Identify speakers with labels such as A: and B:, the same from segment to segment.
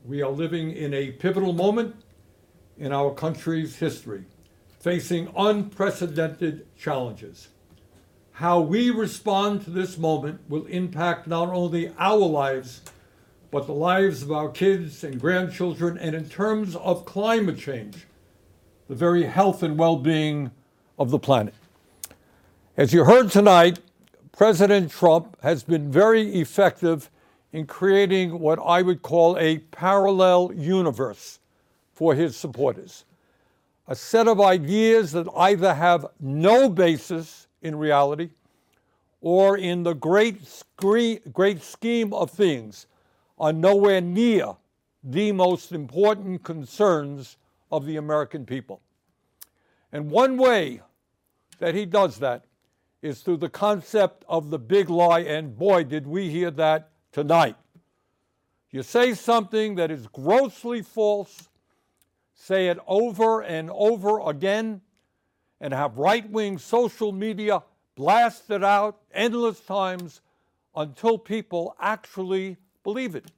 A: We are living in a pivotal moment in our country's history, facing unprecedented challenges. How we respond to this moment will impact not only our lives, but the lives of our kids and grandchildren, and in terms of climate change, the very health and well-being of the planet. As you heard tonight, President Trump has been very effective in creating what I would call a parallel universe for his supporters. A set of ideas that either have no basis in reality or in the great scheme of things are nowhere near the most important concerns of the American people. And one way that he does that is through the concept of the big lie, and boy, did we hear that tonight. You say something that is grossly false, say it over and over again, and have right-wing social media blast it out endless times until people actually believe it.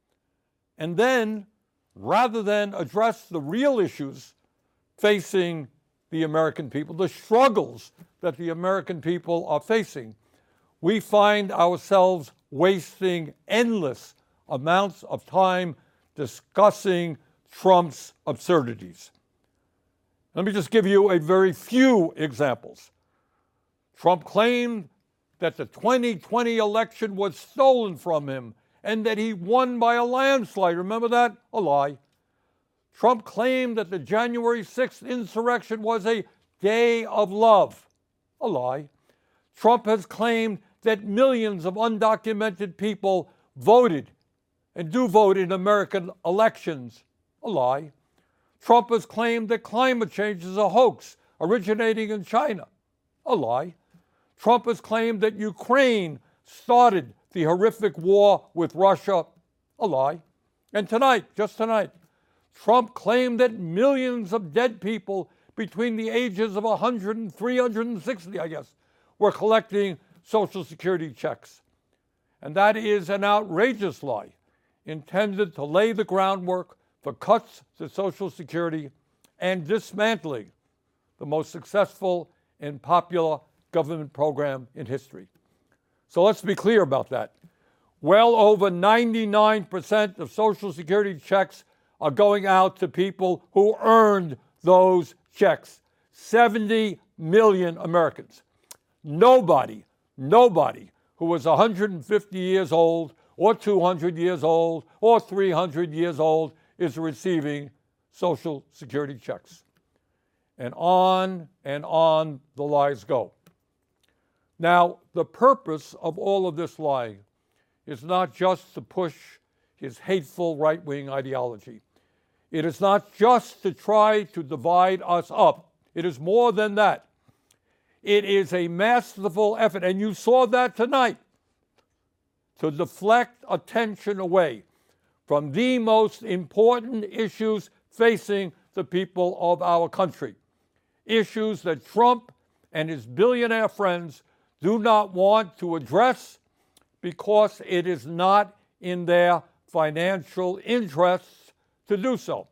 A: And then, rather than address the real issues facing the American people, the struggles that the American people are facing, we find ourselves wasting endless amounts of time discussing Trump's absurdities. Let me just give you a very few examples. Trump claimed that the 2020 election was stolen from him and that he won by a landslide. Remember that? A lie. Trump claimed that the January 6th insurrection was a day of love. A lie. Trump has claimed that millions of undocumented people voted and do vote in American elections. A lie. Trump has claimed that climate change is a hoax originating in China. A lie. Trump has claimed that Ukraine started the horrific war with Russia. A lie. And tonight, just tonight, Trump claimed that millions of dead people between the ages of 100 and 360, I guess, were collecting Social Security checks. And that is an outrageous lie intended to lay the groundwork for cuts to Social Security and dismantling the most successful and popular government program in history. So let's be clear about that. Well over 99% of Social Security checks are going out to people who earned those checks. 70 million Americans. Nobody who was 150 years old or 200 years old or 300 years old is receiving Social Security checks. And on the lies go. Now, the purpose of all of this lying is not just to push his hateful right-wing ideology. It is not just to try to divide us up. It is more than that. It is a masterful effort, and you saw that tonight, to deflect attention away from the most important issues facing the people of our country. Issues that Trump and his billionaire friends do not want to address because it is not in their financial interests to do so.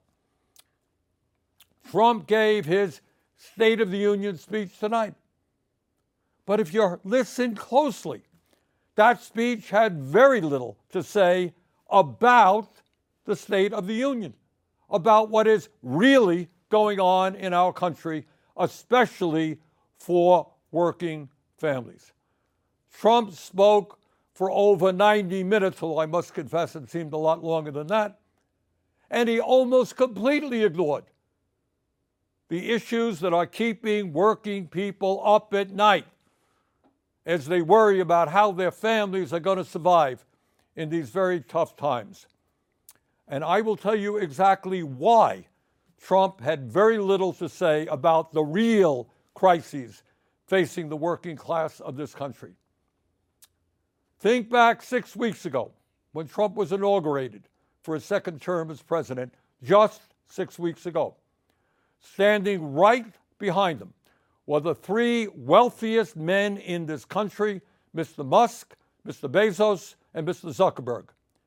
A: Trump gave his State of the Union speech tonight. But if you listen closely, that speech had very little to say about the State of the Union, about what is really going on in our country, especially for working families. Trump spoke for over 90 minutes, although I must confess it seemed a lot longer than that, and he almost completely ignored the issues that are keeping working people up at night as they worry about how their families are going to survive in these very tough times. And I will tell you exactly why Trump had very little to say about the real crises facing the working class of this country. Think back 6 weeks ago when Trump was inaugurated for his second term as president, just 6 weeks ago. Standing right behind him were the three wealthiest men in this country, Mr. Musk, Mr. Bezos, and Mr. Zuckerberg.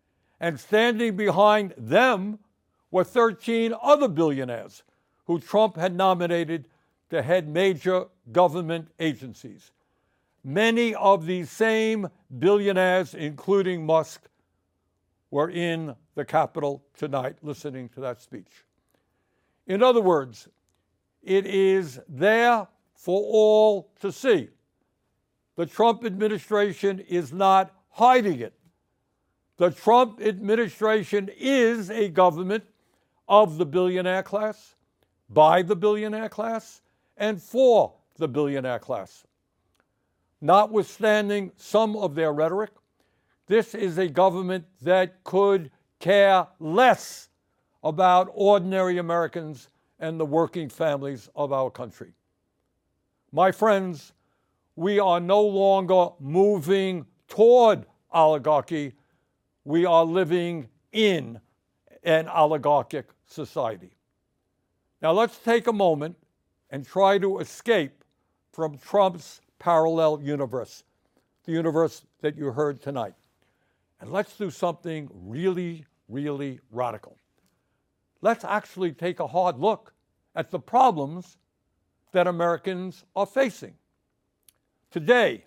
A: And standing behind them were 13 other billionaires who Trump had nominated to head major government agencies. Many of these same billionaires, including Musk, were in the Capitol tonight listening to that speech. In other words, it is there for all to see. The Trump administration is not hiding it. The Trump administration is a government of the billionaire class, by the billionaire class, and for the billionaire class. Notwithstanding some of their rhetoric, this is a government that could care less about ordinary Americans and the working families of our country. My friends, we are no longer moving toward oligarchy. We are living in an oligarchic society. Now let's take a moment and try to escape from Trump's parallel universe, the universe that you heard tonight. And let's do something really, really radical. Let's actually take a hard look at the problems that Americans are facing. Today,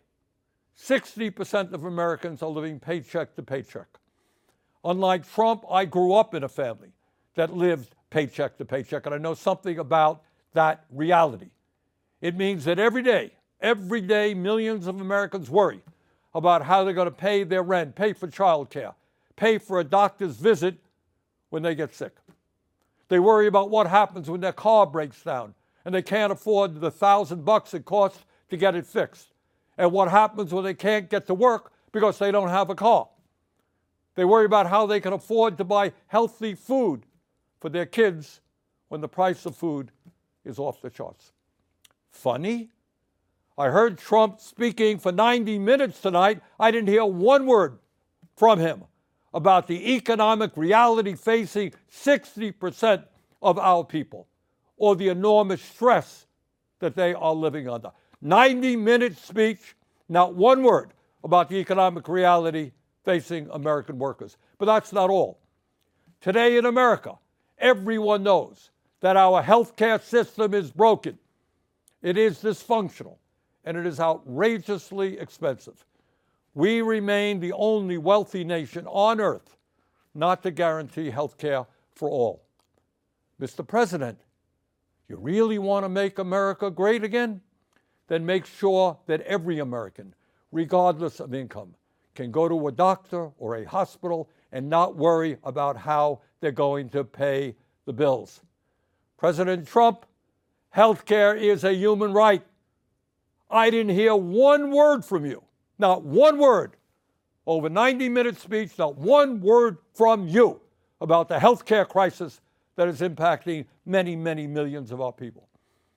A: 60% of Americans are living paycheck to paycheck. Unlike Trump, I grew up in a family that lived paycheck to paycheck, and I know something about that reality. It means that every day, millions of Americans worry about how they're going to pay their rent, pay for childcare, pay for a doctor's visit when they get sick. They worry about what happens when their car breaks down and they can't afford the $1,000 it costs to get it fixed, and what happens when they can't get to work because they don't have a car. They worry about how they can afford to buy healthy food for their kids when the price of food is off the charts. Funny? I heard Trump speaking for 90 minutes tonight. I didn't hear one word from him about the economic reality facing 60% of our people, or the enormous stress that they are living under. 90-minute speech, not one word about the economic reality facing American workers. But that's not all. Today in America, everyone knows that our healthcare system is broken. It is dysfunctional, and it is outrageously expensive. We remain the only wealthy nation on earth not to guarantee health care for all. Mr. President, you really want to make America great again? Then make sure that every American, regardless of income, can go to a doctor or a hospital and not worry about how they're going to pay the bills. President Trump, health care is a human right. I didn't hear one word from you, not one word. Over 90-minute speech, not one word from you about the health care crisis that is impacting many, many millions of our people.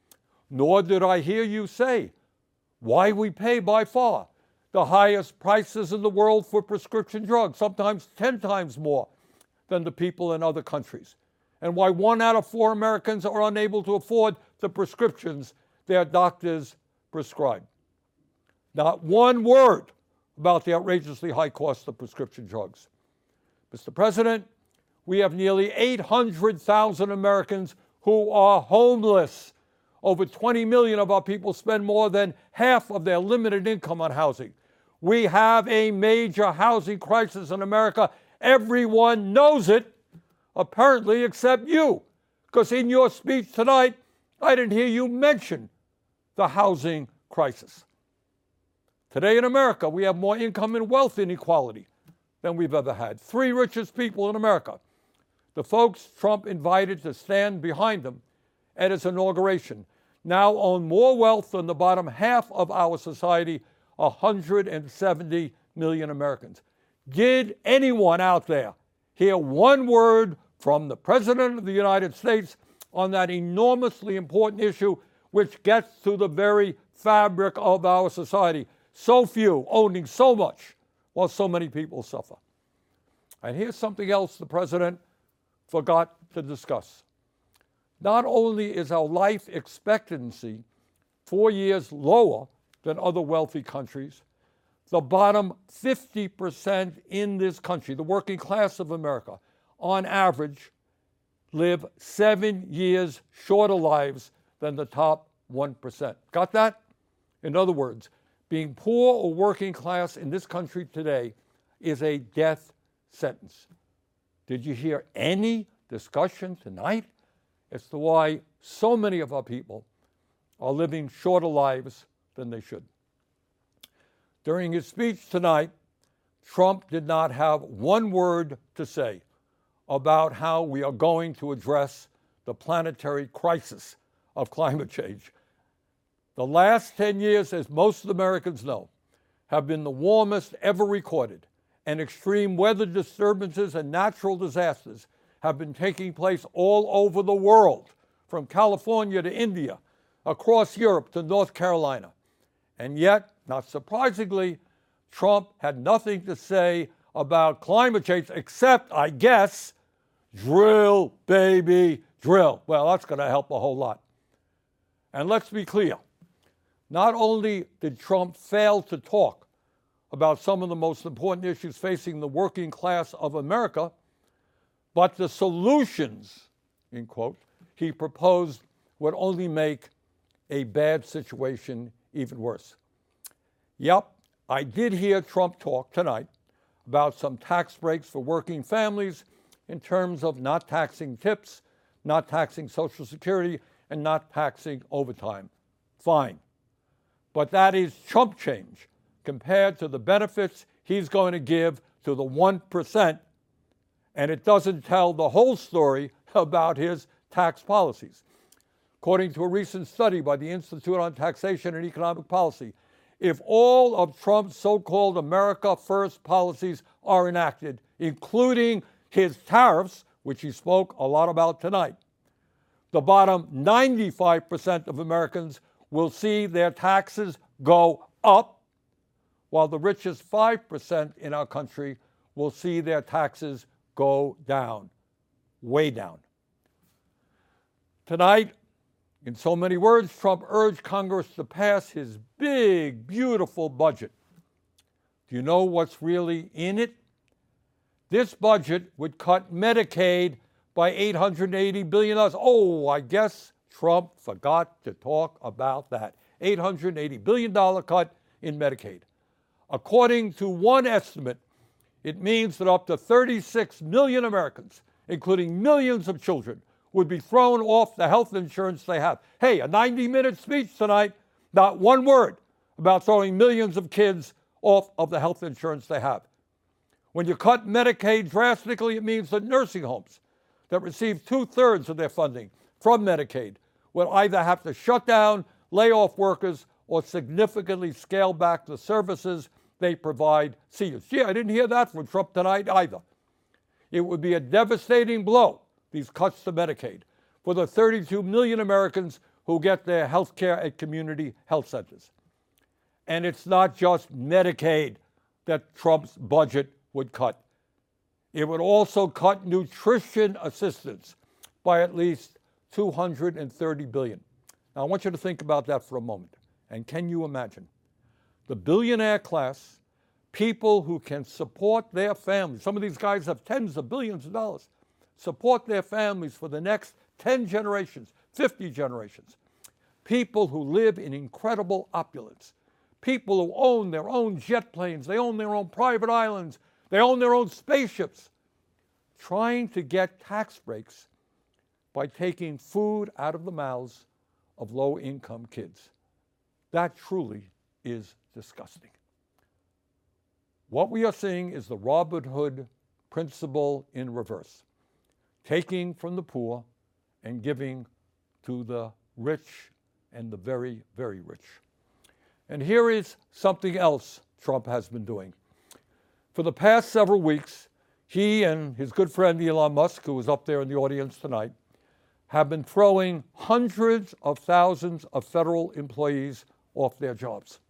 A: Nor did I hear you say why we pay by far the highest prices in the world for prescription drugs, sometimes 10 times more than the people in other countries, and why 1 out of 4 Americans are unable to afford the prescriptions their doctors prescribe. Not one word about the outrageously high cost of prescription drugs. Mr. President, we have nearly 800,000 Americans who are homeless. Over 20 million of our people spend more than half of their limited income on housing. We have a major housing crisis in America. Everyone knows it, apparently, except you, because in your speech tonight, I didn't hear you mention the housing crisis. Today in America, we have more income and wealth inequality than we've ever had. 3 richest people in America, the folks Trump invited to stand behind him at his inauguration, now own more wealth than the bottom half of our society, 170 million Americans. Did anyone out there hear one word from the President of the United States on that enormously important issue, which gets to the very fabric of our society? So few owning so much while so many people suffer. And here's something else the President forgot to discuss. Not only is our life expectancy 4 years lower than other wealthy countries, The bottom 50% in this country, the working class of America, on average, live 7 years shorter lives than the top 1%. Got that? In other words, being poor or working class in this country today is a death sentence. Did you hear any discussion tonight as to why so many of our people are living shorter lives than they should? During his speech tonight, Trump did not have one word to say about how we are going to address the planetary crisis of climate change. The last 10 years, as most Americans know, have been the warmest ever recorded, and extreme weather disturbances and natural disasters have been taking place all over the world, from California to India, across Europe to North Carolina. And yet, not surprisingly, Trump had nothing to say about climate change except, I guess, drill, baby, drill. Well, that's going to help a whole lot. And let's be clear. Not only did Trump fail to talk about some of the most important issues facing the working class of America, but the solutions, in quote, he proposed would only make a bad situation even worse. Yep, I did hear Trump talk tonight about some tax breaks for working families in terms of not taxing tips, not taxing Social Security, and not taxing overtime. Fine. But that is chump change compared to the benefits he's going to give to the 1%, and it doesn't tell the whole story about his tax policies. According to a recent study by the Institute on Taxation and Economic Policy, if all of Trump's so-called America First policies are enacted, including his tariffs, which he spoke a lot about tonight, the bottom 95% of Americans will see their taxes go up, while the richest 5% in our country will see their taxes go down, way down. Tonight, in so many words, Trump urged Congress to pass his big, beautiful budget. Do you know what's really in it? This budget would cut Medicaid by $880 billion. Oh, I guess Trump forgot to talk about that. $880 billion cut in Medicaid. According to one estimate, it means that up to 36 million Americans, including millions of children, would be thrown off the health insurance they have. Hey, a 90-minute speech tonight, not one word about throwing millions of kids off of the health insurance they have. When you cut Medicaid drastically, it means that nursing homes that receive 2/3 of their funding from Medicaid will either have to shut down, lay off workers, or significantly scale back the services they provide seniors. Gee, I didn't hear that from Trump tonight either. It would be a devastating blow, these cuts to Medicaid, for the 32 million Americans who get their health care at community health centers. And it's not just Medicaid that Trump's budget would cut. It would also cut nutrition assistance by at least $230 billion. Now, I want you to think about that for a moment. And can you imagine? The billionaire class, people who can support their families, some of these guys have tens of billions of dollars, support their families for the next 10 generations, 50 generations. People who live in incredible opulence. People who own their own jet planes, they own their own private islands, they own their own spaceships, trying to get tax breaks by taking food out of the mouths of low-income kids. That truly is disgusting. What we are seeing is the Robin Hood principle in reverse, taking from the poor and giving to the rich and the very, very rich. And here is something else Trump has been doing. For the past several weeks, he and his good friend Elon Musk, who is up there in the audience tonight, have been throwing hundreds of thousands of federal employees off their jobs.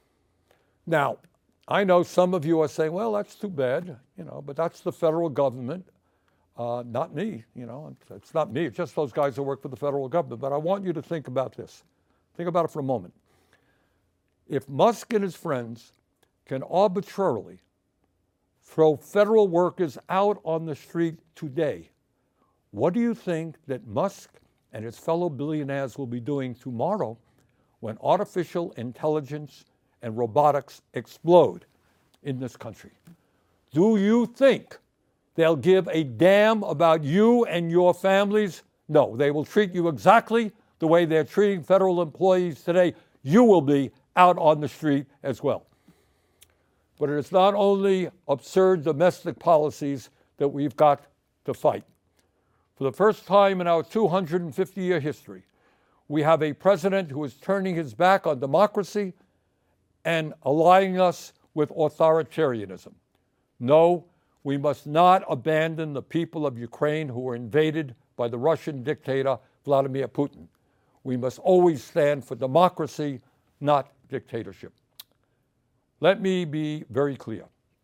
A: Now, I know some of you are saying, well, that's too bad, but that's the federal government, not me, it's not me, it's just those guys who work for the federal government. But I want you to think about this. Think about it for a moment. If Musk and his friends can arbitrarily throw federal workers out on the street today, what do you think that Musk and his fellow billionaires will be doing tomorrow when artificial intelligence and robotics explode in this country? Do you think they'll give a damn about you and your families? No, they will treat you exactly the way they're treating federal employees today. You will be out on the street as well. But it is not only absurd domestic policies that we've got to fight. For the first time in our 250-year history, we have a president who is turning his back on democracy and allying us with authoritarianism. No, we must not abandon the people of Ukraine who were invaded by the Russian dictator Vladimir Putin. We must always stand for democracy, not dictatorship. Let me be very clear.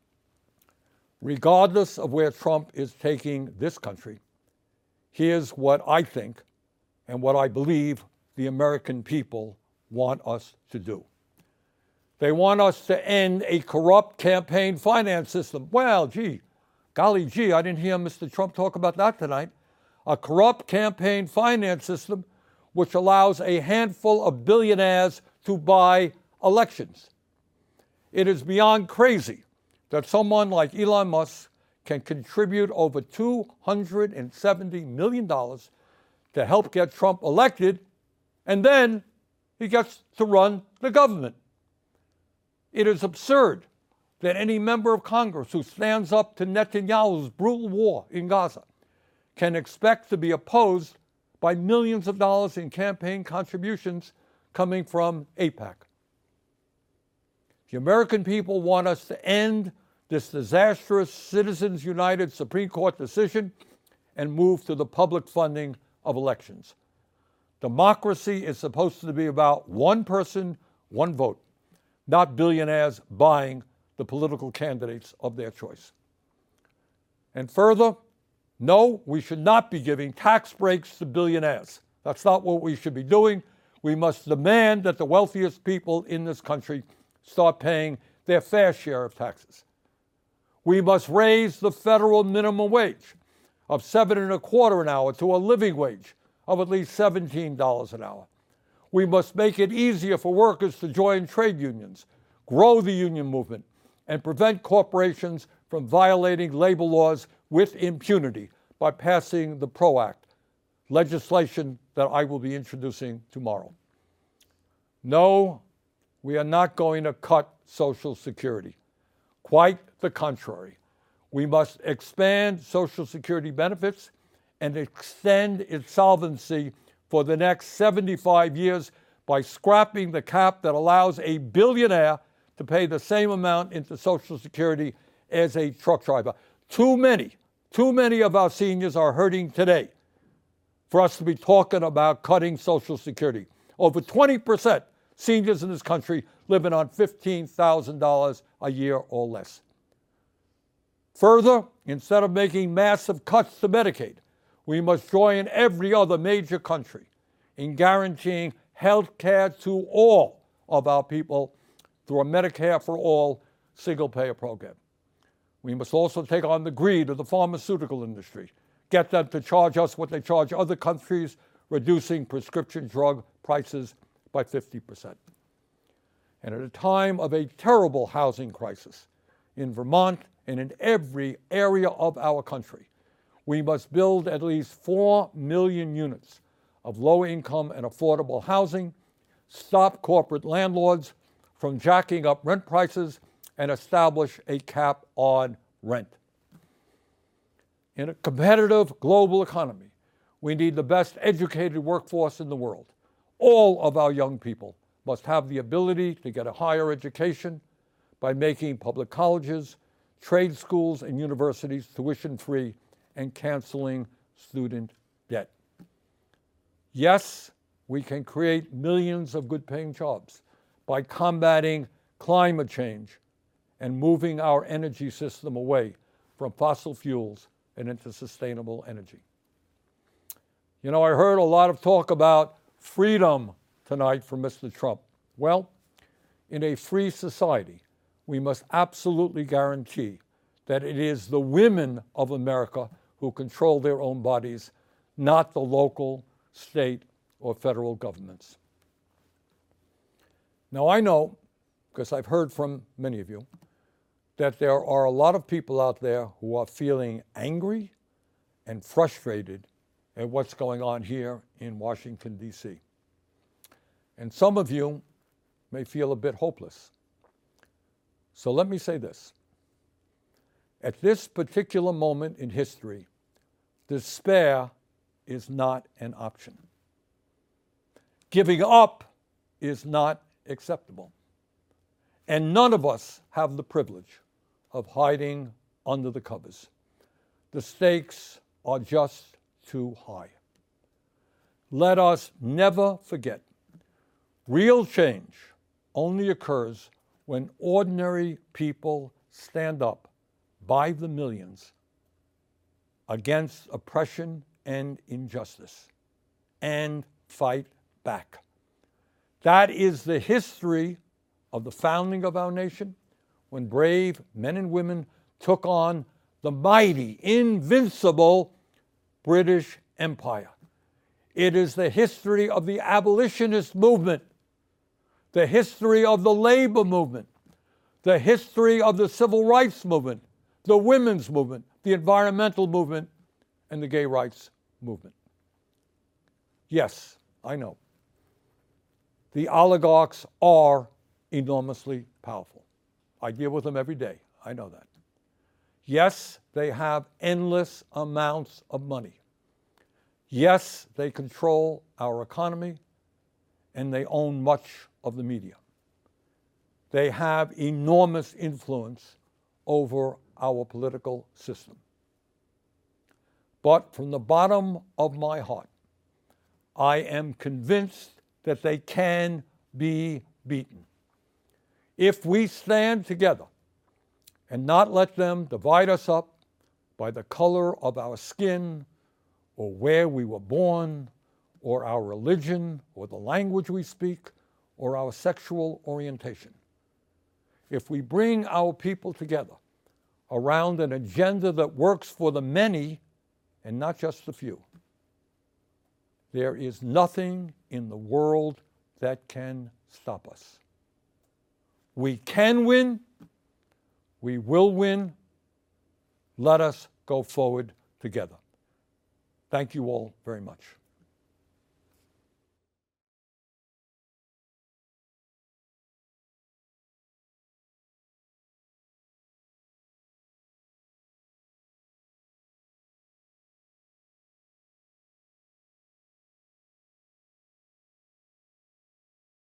A: Regardless of where Trump is taking this country, here's what I think and what I believe the American people want us to do. They want us to end a corrupt campaign finance system. Well, golly gee, I didn't hear Mr. Trump talk about that tonight. A corrupt campaign finance system which allows a handful of billionaires to buy elections. It is beyond crazy that someone like Elon Musk can contribute over $270 million to help get Trump elected, and then he gets to run the government. It is absurd that any member of Congress who stands up to Netanyahu's brutal war in Gaza can expect to be opposed by millions of dollars in campaign contributions coming from AIPAC. The American people want us to end this disastrous Citizens United Supreme Court decision and move to the public funding of elections. Democracy is supposed to be about one person, one vote, not billionaires buying the political candidates of their choice. And further, no, we should not be giving tax breaks to billionaires. That's not what we should be doing. We must demand that the wealthiest people in this country start paying their fair share of taxes. We must raise the federal minimum wage of $7.25 an hour to a living wage of at least $17 an hour. We must make it easier for workers to join trade unions, grow the union movement, and prevent corporations from violating labor laws with impunity by passing the PRO Act, legislation that I will be introducing tomorrow. No, we are not going to cut Social Security. Quite the contrary. We must expand Social Security benefits and extend its solvency for the next 75 years by scrapping the cap that allows a billionaire to pay the same amount into Social Security as a truck driver. Too many of our seniors are hurting today for us to be talking about cutting Social Security. Over 20% seniors in this country living on $15,000 a year or less. Further, instead of making massive cuts to Medicaid, we must join every other major country in guaranteeing health care to all of our people through a Medicare for All single-payer program. We must also take on the greed of the pharmaceutical industry, get them to charge us what they charge other countries, reducing prescription drug prices by 50%. And at a time of a terrible housing crisis in Vermont and in every area of our country, we must build at least 4 million units of low-income and affordable housing, stop corporate landlords from jacking up rent prices, and establish a cap on rent. In a competitive global economy, we need the best educated workforce in the world. All of our young people must have the ability to get a higher education by making public colleges, trade schools, and universities tuition-free and canceling student debt. Yes, we can create millions of good-paying jobs by combating climate change and moving our energy system away from fossil fuels and into sustainable energy. You know, I heard a lot of talk about freedom tonight from Mr. Trump. Well, in a free society, we must absolutely guarantee that it is the women of America who control their own bodies, not the local, state, or federal governments. Now, I know, because I've heard from many of you, that there are a lot of people out there who are feeling angry and frustrated at what's going on here in Washington, D.C. And some of you may feel a bit hopeless. So let me say this. At this particular moment in history, despair is not an option. Giving up is not acceptable. And none of us have the privilege of hiding under the covers. The stakes are just too high. Let us never forget, real change only occurs when ordinary people stand up by the millions against oppression and injustice and fight back. That is the history of the founding of our nation, when brave men and women took on the mighty, invincible British Empire. It is the history of the abolitionist movement, the history of the labor movement, the history of the civil rights movement, the women's movement, the environmental movement, and the gay rights movement. Yes, I know. The oligarchs are enormously powerful. I deal with them every day. I know that. Yes, they have endless amounts of money. Yes, they control our economy, and they own much of the media. They have enormous influence over our political system. But from the bottom of my heart, I am convinced that they can be beaten. If we stand together and not let them divide us up by the color of our skin or where we were born or our religion or the language we speak or our sexual orientation. If we bring our people together around an agenda that works for the many and not just the few, there is nothing in the world that can stop us. We can win. We will win. Let us go forward together. Thank you all very much.